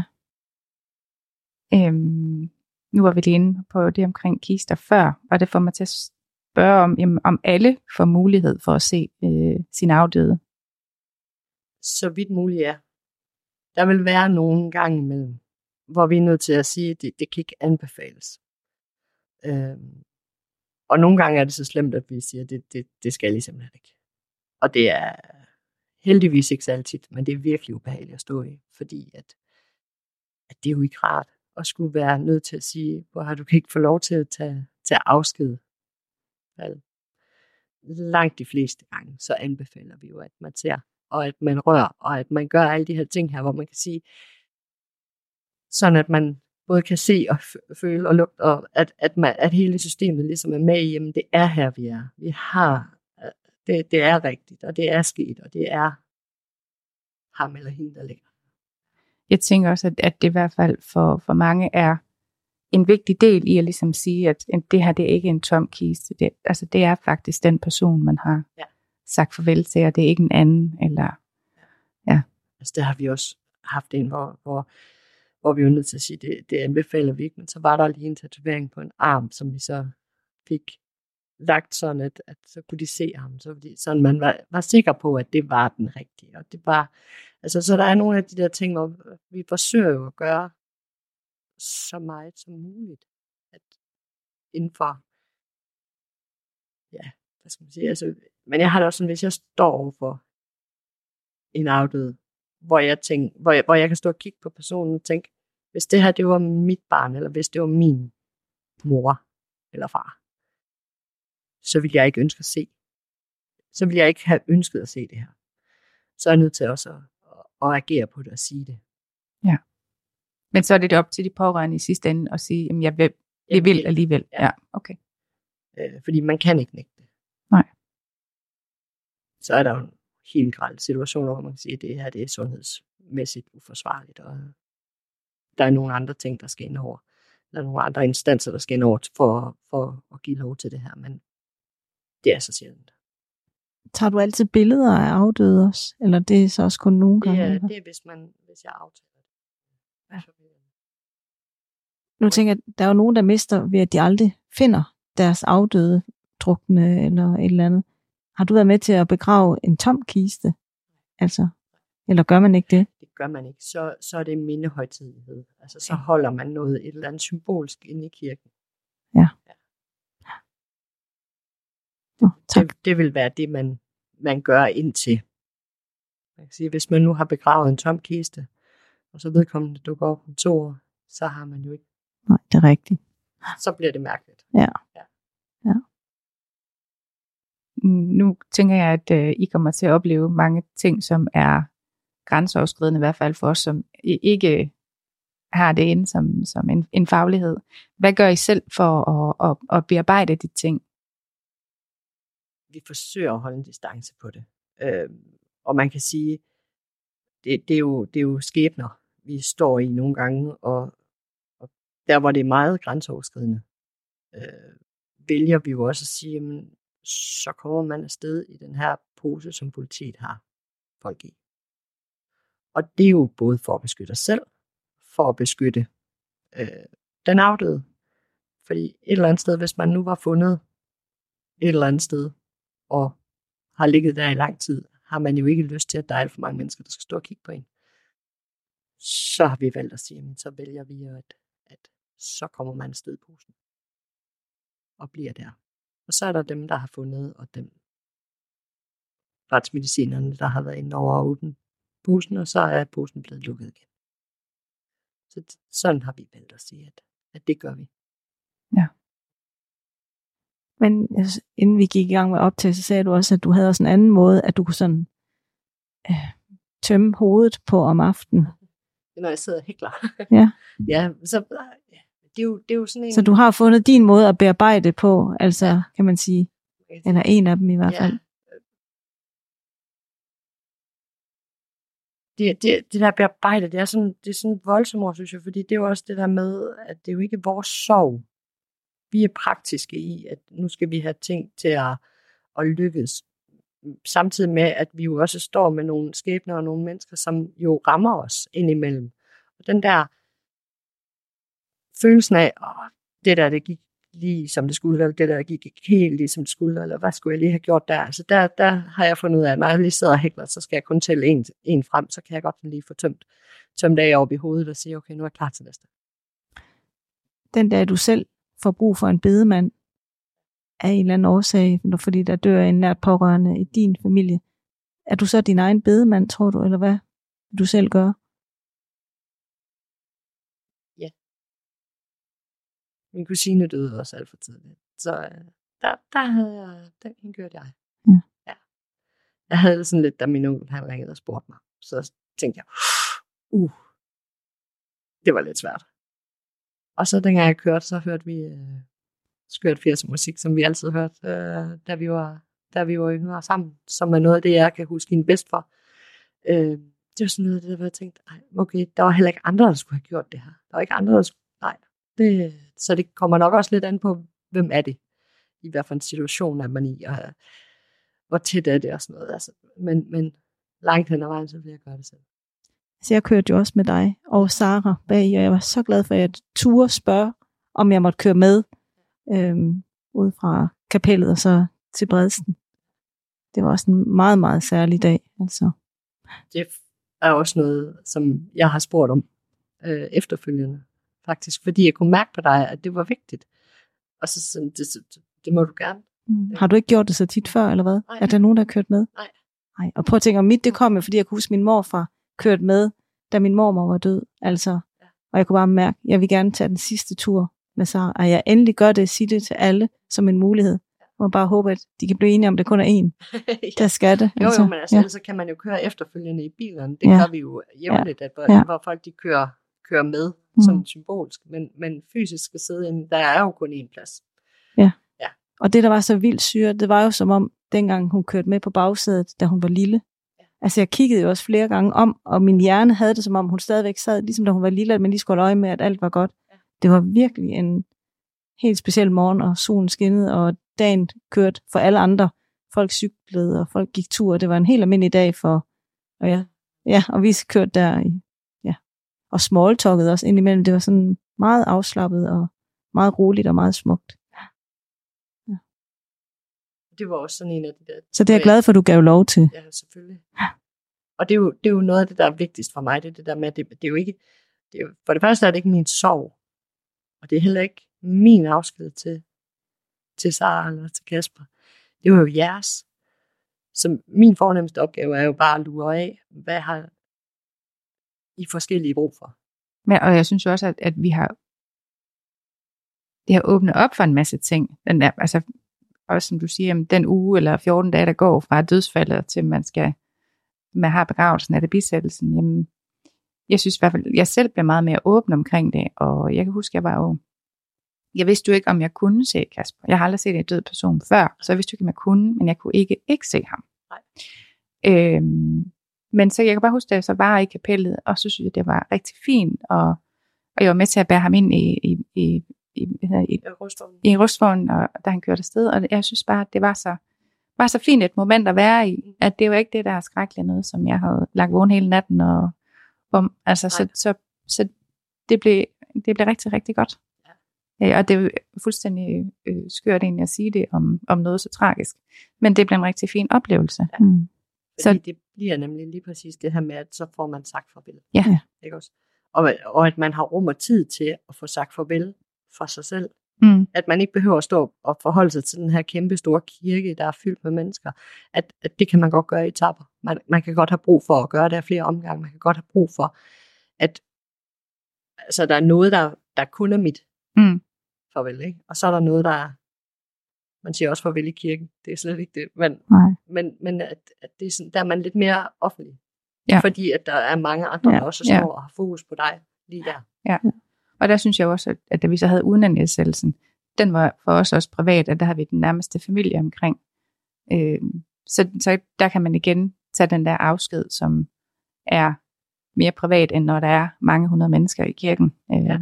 Øhm, nu var vi lige inde på det omkring kister før, og det får mig til at spørge om, jamen, om alle får mulighed for at se øh, sin afdøde. Så vidt muligt er. Der vil være nogle gange imellem, hvor vi er nødt til at sige, at det, det kan ikke anbefales. Øhm, og nogle gange er det så slemt, at vi siger, at det, det, det skal jeg simpelthen ikke. Og det er heldigvis ikke så altid, men det er virkelig ubehageligt at stå i, fordi at at det er jo ikke rart at skulle være nødt til at sige, hvor du kan ikke få lov til at tage, tage afsked. Altså, langt de fleste gange, så anbefaler vi jo, at man ser, og at man rører, og at man gør alle de her ting her, hvor man kan sige, sådan at man både kan se og føle og lugte, og at, at, man, at hele systemet ligesom er med i, jamen det er her, vi er. Vi har, det, det er rigtigt, og det er sket, og det er ham eller hende, der ligger. Jeg tænker også, at, at det i hvert fald for, for mange er en vigtig del i at ligesom sige, at det her, det er ikke en tom kiste. Det, altså det er faktisk den person, man har ja. sagt farvel til, og det er ikke en anden. Eller, ja. Altså der har vi også haft en, hvor, hvor, hvor vi var nødt til at sige, det, det anbefaler vi ikke, men så var der lige en tatovering på en arm, som vi så fik lagt sådan, at, at så kunne de se ham, så fordi, sådan man var, var sikker på, at det var den rigtige. Og det var, altså så der er nogle af de der ting, hvor vi forsøger jo at gøre så meget som muligt, at inden for, ja, hvad skal man sige, altså, men jeg har det også sådan, hvis jeg står overfor en afdød, hvor jeg tænker, hvor jeg, hvor jeg kan stå og kigge på personen og tænke, hvis det her, det var mit barn, eller hvis det var min mor eller far, så ville jeg ikke ønske at se. Så ville jeg ikke have ønsket at se det her. Så er jeg nødt til også at, at, at agere på det og sige det. Ja. Men så er det op til de pårørende i sidste ende at sige, at jeg vil, jeg vil alligevel. Ja, ja okay. Øh, fordi man kan ikke nægte det. Nej. Så er der jo en helt grel situationer, hvor man kan sige, at det her det er sundhedsmæssigt uforsvarligt, og der er nogle andre ting, der skal ind over. Der er nogle andre instanser, der skal ind over for, for at give lov til det her, men det er så sjældent. Tager du altid billeder af afdøde også? Eller det er så også kun nogle gange? Det er, det er hvis, man, hvis jeg aftaler det. Ja. Nu tænker jeg, der er jo nogen, der mister ved, at de aldrig finder deres afdøde drukne eller et eller andet. Har du været med til at begrave en tom kiste? Altså, eller gør man ikke det? Det gør man ikke. Så, så er det mindehøjtidelighed. Altså, så holder man noget, et eller andet symbolsk inde i kirken. Ja. ja. Oh, tak. Det, det vil være det, man, man gør indtil. Man kan sige, hvis man nu har begravet en tom kiste, og så vedkommende dukker op om to år, så har man jo ikke. Nej, det er rigtigt. Så bliver det mærkeligt. Ja. ja. ja. Nu tænker jeg, at øh, I kommer til at opleve mange ting, som er grænseoverskridende, i hvert fald for os, som ikke har det inde som, som en, en faglighed. Hvad gør I selv for at, at, at bearbejde de ting? Vi forsøger at holde en distance på det. Øh, og man kan sige, det, det, er jo, det er jo skæbner, vi står i nogle gange, og, og der hvor det er meget grænseoverskridende, øh, vælger vi jo også at sige, jamen, så kommer man afsted i den her pose, som politiet har folk i. Og det er jo både for at beskytte os selv, for at beskytte øh, den afdøde. Fordi et eller andet sted, hvis man nu var fundet et eller andet sted, og har ligget der i lang tid, har man jo ikke lyst til, at der er alt for mange mennesker, der skal stå og kigge på en. Så har vi valgt at sige, men så vælger vi, at, at så kommer man afsted i posen. Og bliver der. Og så er der dem, der har fundet, og dem retsmedicinerne, der har været inde over og åbent posen, og så er posen blevet lukket igen. Så sådan har vi valgt at sige, at, at det gør vi. Ja. Men altså, inden vi gik i gang med optag, så sagde du også, at du havde også en anden måde, at du kunne sådan øh, tømme hovedet på om aftenen. Når jeg sidder og hækler. Ja. ja, så det er, jo, det er jo sådan en... Så du har fundet din måde at bearbejde på, altså ja. Kan man sige, eller en af dem i hvert fald. Ja. Det, det, det der bearbejde, det er sådan, det er sådan voldsomt ord, synes jeg, fordi det er jo også det der med, at det er jo ikke vores sorg. Vi er praktiske i, at nu skal vi have ting til at, at lykkes. Samtidig med, at vi jo også står med nogle skæbner og nogle mennesker, som jo rammer os indimellem. Og den der følelsen af, åh, det der, det gik lige som det skulle, eller det der gik helt lige som det skulle, eller hvad skulle jeg lige have gjort der? Altså der, der har jeg fundet ud af, at når jeg lige sidder og hækler, så skal jeg kun tælle en, en frem, så kan jeg godt lige få tømt, tømt af op i hovedet og sige, okay, nu er jeg klar til næste. Den der, du selv får brug for en bedemand, af en eller anden årsag, fordi der dør en nært pårørende i din familie, er du så din egen bedemand, tror du, eller hvad du selv gør? min kusine døde også alt for tidligt. Så øh, der, der havde jeg, den indkørte jeg. Ja. ja. Jeg havde det sådan lidt, da min onkel han ringede og spurgte mig. Så tænkte jeg, uh, det var lidt svært. Og så dengang jeg kørte, så hørte vi øh, skørt firserne musik, som vi altid hørte, øh, da vi var, da vi var yngre sammen, som er noget af det, jeg kan huske hende bedst for. Øh, det var sådan noget af det, hvor jeg tænkte, okay, der var heller ikke andre, der skulle have gjort det her. Der var ikke andre, der skulle, nej. Det, så det kommer nok også lidt an på, hvem er det, i hvert fald en situation er man i, og hvor tæt er det og sådan noget. Altså, men, men langt hen ad vejen, så vil jeg gøre det selv. Så jeg kørte jo også med dig og Sara bag, og jeg var så glad for, at jeg turde spørge, om jeg måtte køre med øhm, ud fra kapellet og så til Bredsten. Det var også en meget, meget særlig dag. Altså. Det er også noget, som jeg har spurgt om øh, efterfølgende, faktisk, fordi jeg kunne mærke på dig, at det var vigtigt. Og så sådan, det, det, det må du gerne. Mm. Har du ikke gjort det så tit før, eller hvad? Nej. Er der nogen, der har kørt med? Nej. Nej. Og prøv at tænke, om mit det kom jo, fordi jeg kunne huske, min morfar kørte med, da min mormor var død. Altså. Ja. Og jeg kunne bare mærke, at jeg vil gerne tage den sidste tur med Sara. Og jeg endelig gør det, sige det til alle som en mulighed. Og bare håbe, at de kan blive enige om, det kun er én, ja. Der skal det. Altså. Jo, jo, men altså, ja. ellers kan man jo køre efterfølgende i bilerne. Det ja. gør vi jo jævnligt, at hvor, ja. hvor folk de kører, kører med, mm. som symbolsk. Men, men fysisk skal sidde inde, der er jo kun én plads. Ja. ja. Og det, der var så vildt syre, det var jo som om, dengang hun kørte med på bagsædet, da hun var lille. Ja. Altså, jeg kiggede jo også flere gange om, og min hjerne havde det, som om hun stadigvæk sad, ligesom da hun var lille, at man lige skulle holde øje med, at alt var godt. Ja. Det var virkelig en helt speciel morgen, og solen skinnede, og dagen kørte for alle andre. Folk cyklede, og folk gik tur. Det var en helt almindelig dag for, og ja, ja og vi kørte der i, ja, og smalltalkede også indimellem. Det var sådan meget afslappet, og meget roligt, og meget smukt. Ja. Det var også sådan en af de der... Så det er jeg glad for, at du gav lov til. Ja, selvfølgelig. Og det er jo, det er jo noget af det, der er vigtigst for mig. Det er det der med, at det, det er jo ikke... Det er jo, for det første er det ikke min sorg. Og det er heller ikke min afsked til, til Sara eller til Kasper. Det var jo jeres. Så min fornemmeste opgave er jo bare at lure af, hvad har I forskellige brug for. Men, og jeg synes jo også, at, at vi har det har åbnet op for en masse ting. Den der, altså, også som du siger, den uge eller fjorten dage, der går fra dødsfaldet til man skal man har begravelsen af det bisættelsen. Jamen, jeg synes i hvert fald, jeg selv bliver meget mere åben omkring det, og jeg kan huske, jeg var jo jeg vidste jo ikke, om jeg kunne se Kasper. Jeg har aldrig set en død person før, så jeg vidste jo ikke, om jeg kunne, men jeg kunne ikke ikke se ham. Nej. Øhm, men så jeg kan bare huske, at jeg så var i kapellet, og så synes jeg, det var rigtig fint, og, og jeg var med til at bære ham ind i, i, i, i, i, i rustvognen, og da han kørte afsted, og jeg synes bare, at det var så, var så fint et moment at være i, at det var ikke det der skrækkelige noget, som jeg havde lagt vågen hele natten, og om, altså, så, så, så det blev, det blev rigtig, rigtig godt. Ja, og det er jo fuldstændig øh, skørt egentlig at sige det om, om noget så tragisk. Men det bliver en rigtig fin oplevelse. Ja. Mm. Så det bliver nemlig lige præcis det her med, at så får man sagt farvel. Ja. Ikke også? Og, og at man har rum og tid til at få sagt farvel for sig selv. Mm. At man ikke behøver at stå og forholde sig til den her kæmpe store kirke, der er fyldt med mennesker. At, at det kan man godt gøre i etapper. Man, man kan godt have brug for at gøre det af flere omgange. Man kan godt have brug for, at altså, der er noget, der, der kun er mit. Mm. Farvel, ikke? Og så er der noget, der er, man siger også farvel i kirken, det er slet ikke det, men, men, men at, at det er sådan, der er man lidt mere offentlig, ja. Fordi at der er mange andre, ja. Der også står ja. Og har fokus på dig lige der. Ja, og der synes jeg også, at, at da vi så havde udnævnelsesættelsen, den var for os også privat, at der har vi den nærmeste familie omkring. Øh, så, så der kan man igen tage den der afsked, som er mere privat, end når der er mange hundrede mennesker i kirken. Øh, ja.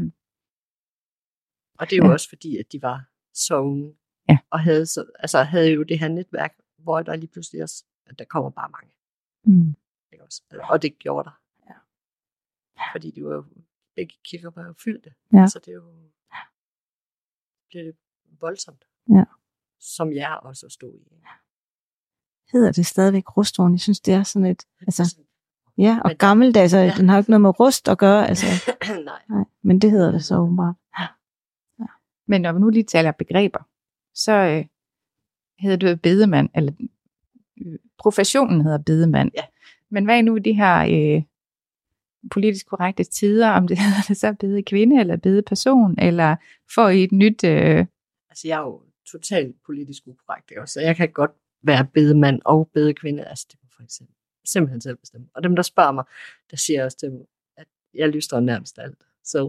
Og det er jo ja. Også fordi, at de var så unge, ja. Og havde, så, altså, havde jo det her netværk, hvor der lige pludselig også, at der kommer bare mange. Mm. Ikke også? Og det gjorde der. Ja. Fordi de var jo, begge kirker var jo fyldte. Ja. Så det er jo, blev det voldsomt. Ja. Som jeg også stod i. Hedder det stadigvæk rustvogn? Jeg synes, det er sådan et, altså, ja, og men, gammeldags, ja. Den har jo ikke noget med rust at gøre, altså. Nej. Nej. Men det hedder det så åbenbart. Ja. Men når vi nu lige taler begreber, så øh, hedder det bedemand, eller øh, professionen hedder bedemand. Ja. Men hvad er nu de her, øh, politisk korrekte tider, om det hedder det så bede kvinde eller bede person, eller får I et nyt... Øh... Altså jeg er jo totalt politisk ukorrekt, ikke? Så jeg kan godt være bedemand og bedekvinde, altså det må for eksempel simpelthen selv bestemme. Og dem, der spørger mig, der siger jeg også til dem, at jeg lystrer nærmest alt. Så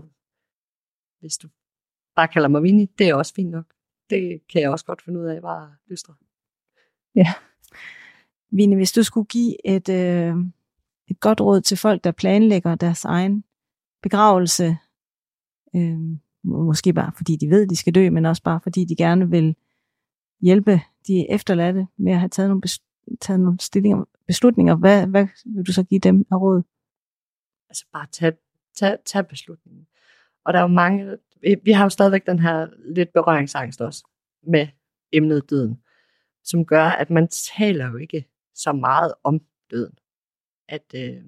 hvis du bare kalder mig Winnie, det er også fint nok. Det kan jeg også godt finde ud af, bare lystre. Ja. Winnie, hvis du skulle give et, øh, et godt råd til folk, der planlægger deres egen begravelse, øh, måske bare fordi de ved, de skal dø, men også bare fordi de gerne vil hjælpe de efterladte med at have taget nogle, bes- taget nogle stillinger, beslutninger, hvad, hvad vil du så give dem af råd? Altså bare tage, tage, tage beslutningen. Og der er jo mange, vi, vi har jo stadigvæk den her lidt berøringsangst også med emnet døden, som gør, at man taler jo ikke så meget om døden. At øh,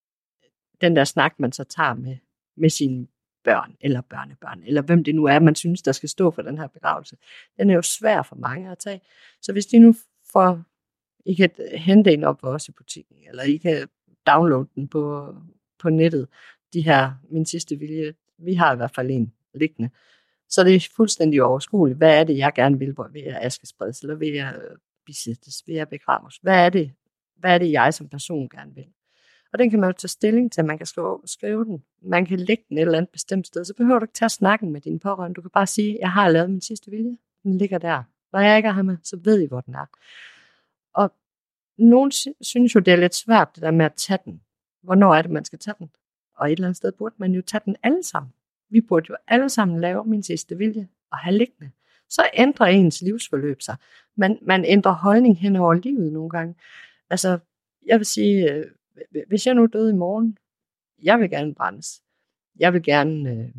den der snak, man så tager med, med sine børn eller børnebørn, eller hvem det nu er, man synes, der skal stå for den her begravelse, den er jo svær for mange at tage. Så hvis de nu får, I kan hente en op for os i butikken, eller I kan downloade den på, på nettet, de her, min sidste vilje, vi har i hvert fald en liggende, så det er fuldstændig overskueligt. Hvad er det, jeg gerne vil? Vil jeg askespredes, eller vil jeg bisættes, vil jeg begraves? Hvad er det, hvad er det jeg som person gerne vil? Og den kan man jo tage stilling til, man kan skrive, skrive den, man kan lægge den et eller andet bestemt sted, så behøver du ikke tage snakken med dine pårørende. Du kan bare sige, jeg har lavet min sidste vilje, den ligger der. Når jeg ikke er her med, så ved I, hvor den er. Og nogen synes jo, det er lidt svært, det der med at tage den. Hvornår er det, man skal tage den? Og et eller andet sted burde man jo tage den alle sammen. Vi burde jo alle sammen lave min sidste vilje og have liggende. Så ændrer ens livsforløb sig. Man, man ændrer holdning hen over livet nogle gange. Altså, jeg vil sige, øh, hvis jeg nu døde i morgen, jeg vil gerne brændes. Jeg vil gerne, øh,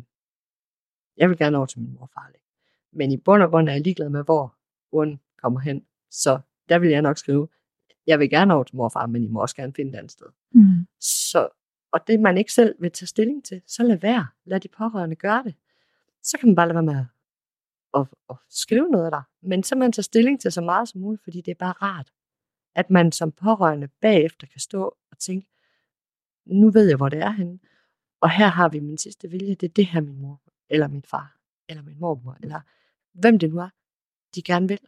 jeg vil gerne over til min morfar. Men i bund og grund er jeg ligeglad med, hvor urnen kommer hen. Så der vil jeg nok skrive, jeg vil gerne over til morfar, men I må også gerne finde et andet sted. Mm. Så, og det man ikke selv vil tage stilling til, så lad være. Lad de pårørende gøre det. Så kan man bare lade være med at, at, at skrive noget der. Men så man tager stilling til så meget som muligt, fordi det er bare rart, at man som pårørende bagefter kan stå og tænke, nu ved jeg, hvor det er henne. Og her har vi min sidste vilje. Det er det her, min mor, eller min far, eller min mormor, eller hvem det nu er, de gerne vil.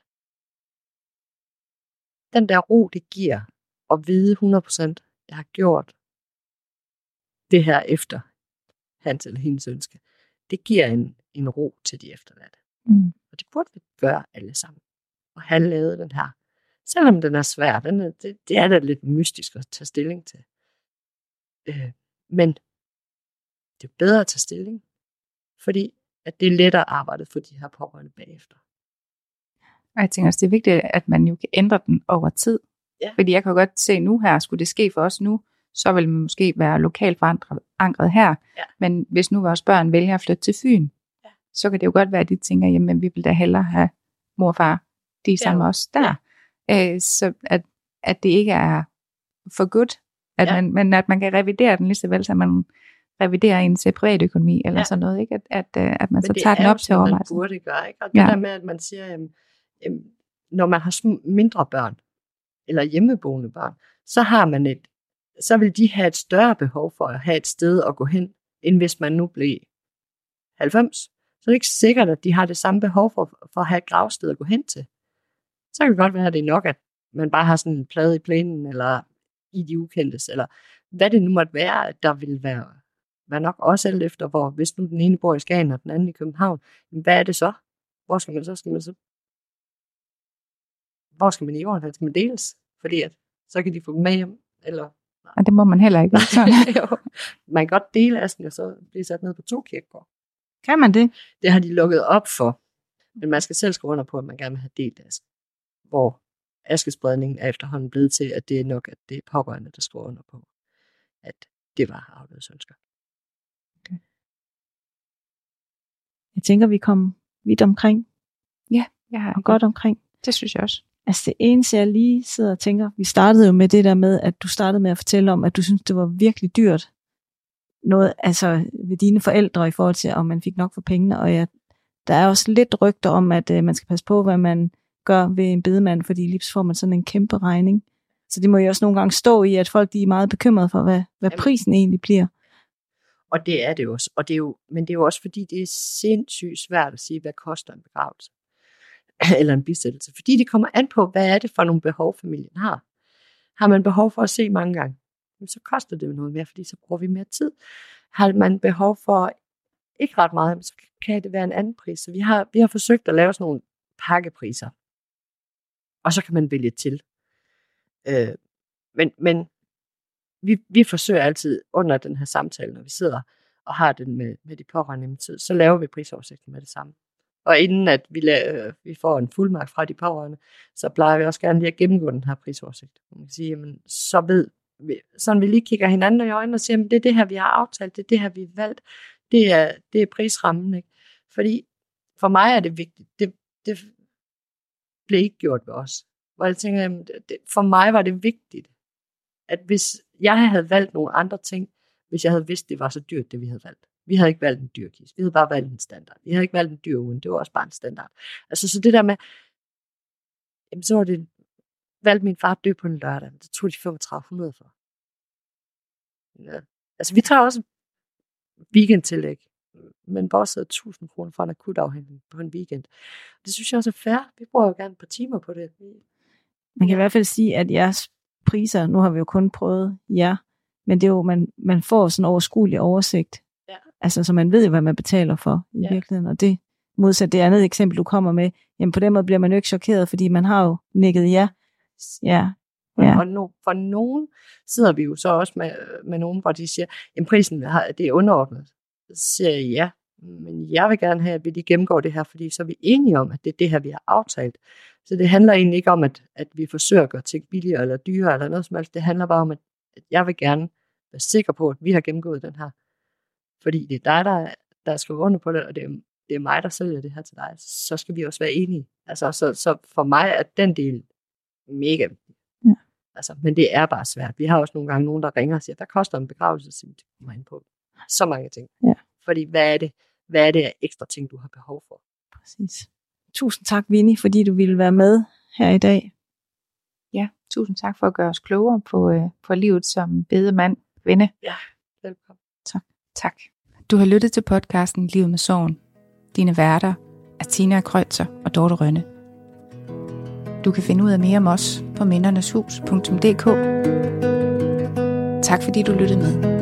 Den der ro, det giver at vide hundrede procent, jeg har gjort det her efter hans eller hendes ønske. Det giver en, en ro til de efterladte. Mm. Og det burde vi gøre alle sammen. Og have lavet den her. Selvom den er svær, den er, det, det er da lidt mystisk at tage stilling til. Øh, men det er bedre at tage stilling, fordi at det er lettere arbejdet for de her pårørende bagefter. Og jeg tænker også, det er vigtigt, at man jo kan ændre den over tid. Ja. Fordi jeg kan godt se nu her, skulle det ske for os nu, så vil man måske være lokalt forankret her. Ja. Men hvis nu vores børn vælger at flytte til Fyn, ja. så kan det jo godt være, at de tænker, jamen vi vil da hellere have mor og far, de er sammen med os der. Ja. Øh, så at, at det ikke er for godt, at ja. man, men at man kan revidere den lige så vel, så man reviderer ens privatøkonomi eller ja. sådan noget, ikke? At, at, at man men så tager den op til overvejelse. Men det er jo, man burde gøre, ikke? Og det ja. der med, at man siger, jamen, jamen, når man har mindre børn, eller hjemmeboende børn, så har man et, så vil de have et større behov for at have et sted at gå hen, end hvis man nu blev halvfems. Så er det ikke sikkert, at de har det samme behov for, for at have et gravsted at gå hen til. Så kan det godt være, at det er nok, at man bare har sådan en plade i plænen, eller i de ukendtes, eller hvad det nu måtte være, at der vil være, være nok også alt efter, hvor hvis nu den ene bor i Skagen, og den anden i København, hvad er det så? Hvor skal man så? Skal man så? Hvor skal man i jorden? Skal man deles? Fordi at, så kan de få dem med hjem, eller... Og det må man heller ikke. Jo, man kan godt dele asken, og så blive sat ned på to kirkegård. Kan man det? Det har de lukket op for. Men man skal selv skrive under på, at man gerne vil have delt ask. Hvor askespredningen er efterhånden blevet til, at det er nok, at det er pårørende, der skriver under på, at det var afdødes ønsker. Okay. Jeg tænker, vi kom vidt omkring. Ja, jeg har og godt omkring. Det synes jeg også. Altså det eneste, jeg lige sidder og tænker, vi startede jo med det der med, at du startede med at fortælle om, at du synes det var virkelig dyrt. Noget, altså ved dine forældre i forhold til, om man fik nok for pengene. Og ja, der er også lidt rygter om, at øh, man skal passe på, hvad man gør ved en bedemand, fordi lige får man sådan en kæmpe regning. Så det må jo også nogle gange stå i, at folk de er meget bekymrede for, hvad, hvad prisen egentlig bliver. Og det er det også. Og det er jo, men det er jo også fordi, det er sindssygt svært at sige, hvad koster en begravelse eller en bisættelse. Fordi det kommer an på, hvad er det for nogle behov, familien har. Har man behov for at se mange gange, så koster det jo noget mere, fordi så bruger vi mere tid. Har man behov for ikke ret meget, så kan det være en anden pris. Så vi har, vi har forsøgt at lave sådan nogle pakkepriser. Og så kan man vælge til. Øh, men men vi, vi forsøger altid under den her samtale, når vi sidder og har den med, med de pårørende, så, så laver vi prisoversigten med det samme. Og inden at vi, laver, vi får en fuldmagt fra de pårørende, så plejer vi også gerne lige at gennemgå den her prisoversigt. Man kan sige, jamen, så ved vi, sådan vi lige kigger hinanden i øjnene og siger, jamen, det er det her, vi har aftalt, det er det her, vi har valgt, det er, det er prisrammen. Ikke? Fordi for mig er det vigtigt, det, det blev ikke gjort ved os. Hvor jeg tænker, jamen, det, for mig var det vigtigt, at hvis jeg havde valgt nogle andre ting, hvis jeg havde vidst, det var så dyrt, det vi havde valgt. Vi havde ikke valgt en dyr kiste. Vi havde bare valgt en standard. Vi havde ikke valgt en dyr ugen. Det var også bare en standard. Altså, så det der med, jamen, så var det, valgte min far at dø på en lørdag. Det tog de femogtredive hundrede for. Ja. Altså, vi tager også weekendtillæg. Men vores havde tusind kroner for en akutafhængning på en weekend. Det synes jeg også er fair. Vi bruger jo gerne et par timer på det. Man kan ja. i hvert fald sige, at jeres priser, nu har vi jo kun prøvet jer, men det er jo, man, man får sådan en overskuelig oversigt. Ja. Altså, så man ved jo, hvad man betaler for i ja. virkeligheden. Og det modsat det andet eksempel, du kommer med, jamen på den måde bliver man jo ikke chokeret, fordi man har jo nikket ja. Ja. Ja. Og no, for nogen sidder vi jo så også med, med nogen, hvor de siger, at prisen har, det er underordnet. Så siger jeg ja, men jeg vil gerne have, at vi lige gennemgår det her, fordi så er vi enige om, at det er det her, vi har aftalt. Så det handler egentlig ikke om, at, at vi forsøger at gøre ting billigere eller dyrere eller noget som helst. Det handler bare om, at, at jeg vil gerne være sikker på, at vi har gennemgået den her. Fordi det er dig, der, der skal under på det, og det er, det er mig, der sælger det her til dig. Så skal vi også være enige. Altså, så, så for mig er den del mega vigtig. Ja. Altså, men det er bare svært. Vi har også nogle gange nogen, der ringer og siger, hvad koster en begravelse? Så vi kommer ind på så mange ting. Ja. Fordi hvad er det, hvad er det af ekstra ting, du har behov for? Præcis. Tusind tak, Winnie, fordi du ville være med her i dag. Ja, tusind tak for at gøre os klogere på, øh, på livet som bedemand, kvinde. Ja, velkommen. Tak. Tak. Du har lyttet til podcasten Livet med Sorgen. Dine værter er Tina Kreutzer og Dorte Rønne. Du kan finde ud af mere om os på mindernes hus punktum d k. Tak fordi du lyttede med.